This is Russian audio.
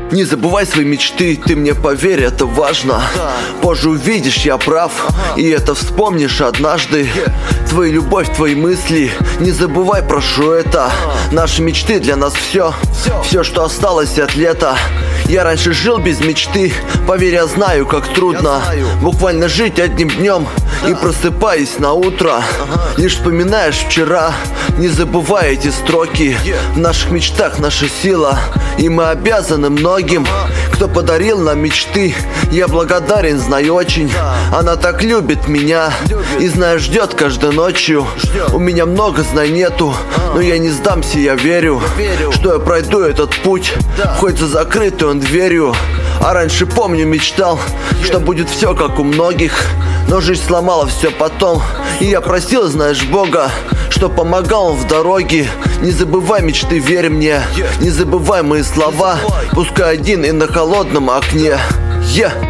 Не забывай свои мечты, ты мне поверь, это важно. Позже увидишь, я прав, и это вспомнишь однажды. Твою любовь, твои мысли, не забывай, прошу это. Наши мечты для нас все, что осталось от лета. Я раньше жил без мечты, поверь, я знаю, как трудно буквально жить одним днем и просыпаясь на утро. Лишь вспоминаешь вчера, не забывай эти строки. В наших мечтах наша сила, и мы обязаны многим, кто подарил нам мечты. Я благодарен, знаю очень, она так любит меня и, знаю, ждет каждой ночью. У меня много, знай, нету, но я не сдамся, я верю, что я пройду этот путь, хоть за закрытой он дверью. А раньше, помню, мечтал, что будет все как у многих, но жизнь сломала все потом, и я просил, знаешь, Бога, что помогал он в дороге. Не забывай мечты, верь мне, не забывай мои слова, пускай один и на холодном окне.